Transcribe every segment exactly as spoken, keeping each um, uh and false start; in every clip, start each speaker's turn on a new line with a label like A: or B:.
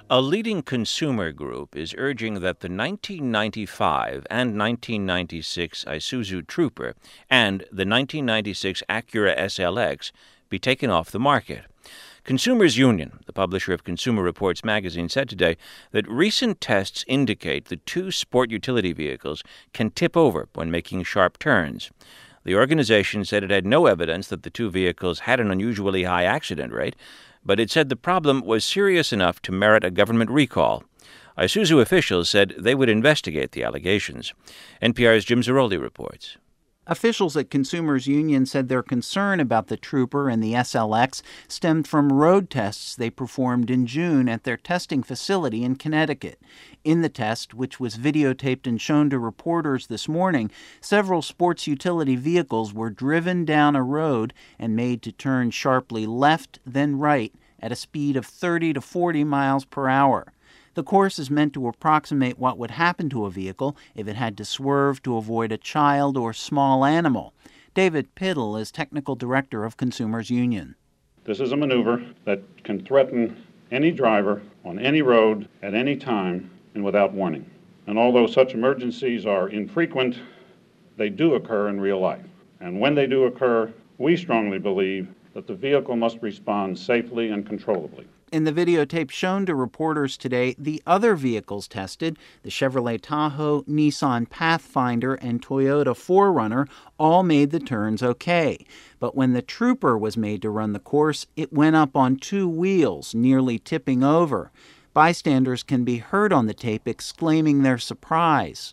A: A leading consumer group is urging that the nineteen ninety-five and nineteen ninety-six Isuzu Trooper and the nineteen ninety-six Acura S L X be taken off the market. Consumers Union, the publisher of Consumer Reports magazine, said today that recent tests indicate the two sport utility vehicles can tip over when making sharp turns. The organization said it had no evidence that the two vehicles had an unusually high accident rate, but it said the problem was serious enough to merit a government recall. Isuzu officials said they would investigate the allegations. N P R's Jim Zarroli reports.
B: Officials at Consumers Union said their concern about the Trooper and the S L X stemmed from road tests they performed in June at their testing facility in Connecticut. In the test, which was videotaped and shown to reporters this morning, several sports utility vehicles were driven down a road and made to turn sharply left, then right, at a speed of thirty to forty miles per hour. The course is meant to approximate what would happen to a vehicle if it had to swerve to avoid a child or small animal. David Piddle is technical director of Consumers Union.
C: This is a maneuver that can threaten any driver on any road at any time and without warning. And although such emergencies are infrequent, they do occur in real life. And when they do occur, we strongly believe that the vehicle must respond safely and controllably.
B: In the videotape shown to reporters today, the other vehicles tested, the Chevrolet Tahoe, Nissan Pathfinder, and Toyota four runner, all made the turns okay. But when the Trooper was made to run the course, it went up on two wheels, nearly tipping over. Bystanders can be heard on the tape exclaiming their surprise.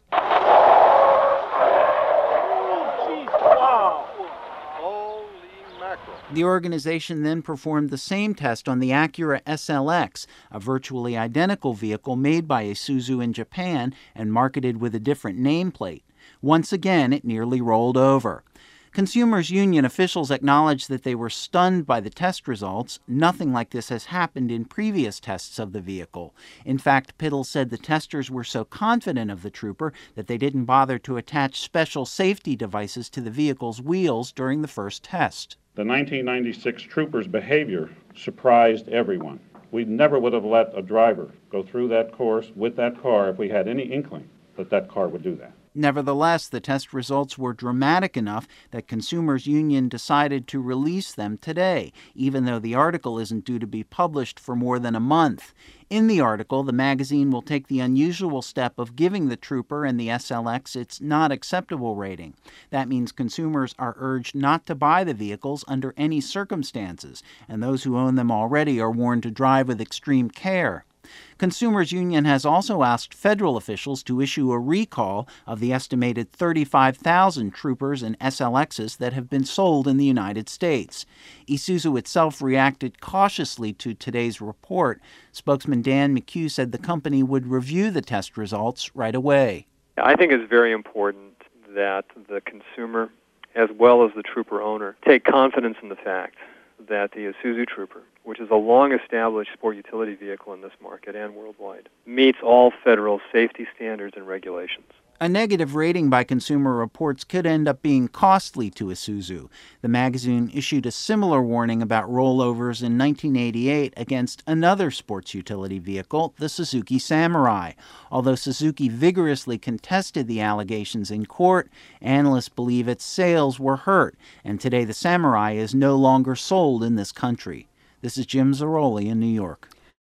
B: The organization then performed the same test on the Acura S L X, a virtually identical vehicle made by Isuzu in Japan and marketed with a different nameplate. Once again, it nearly rolled over. Consumers Union officials acknowledged that they were stunned by the test results. Nothing like this has happened in previous tests of the vehicle. In fact, Piddle said the testers were so confident of the Trooper that they didn't bother to attach special safety devices to the vehicle's wheels during the first test.
C: The nineteen ninety-six Trooper's behavior surprised everyone. We never would have let a driver go through that course with that car if we had any inkling that that car would do that.
B: Nevertheless, the test results were dramatic enough that Consumers Union decided to release them today, even though the article isn't due to be published for more than a month. In the article, the magazine will take the unusual step of giving the Trooper and the S L X its not acceptable rating. That means consumers are urged not to buy the vehicles under any circumstances, and those who own them already are warned to drive with extreme care. Consumers Union has also asked federal officials to issue a recall of the estimated thirty-five thousand Troopers and S L Xs that have been sold in the United States. Isuzu itself reacted cautiously to today's report. Spokesman Dan McHugh said the company would review the test results right away.
D: I think it's very important that the consumer, as well as the Trooper owner, take confidence in the fact that the Isuzu Trooper, which is a long-established sport utility vehicle in this market and worldwide, meets all federal safety standards and regulations.
B: A negative rating by Consumer Reports could end up being costly to Isuzu. The magazine issued a similar warning about rollovers in nineteen eighty-eight against another sports utility vehicle, the Suzuki Samurai. Although Suzuki vigorously contested the allegations in court, analysts believe its sales were hurt, and today the Samurai is no longer sold in this country. This is Jim Zarroli in New York.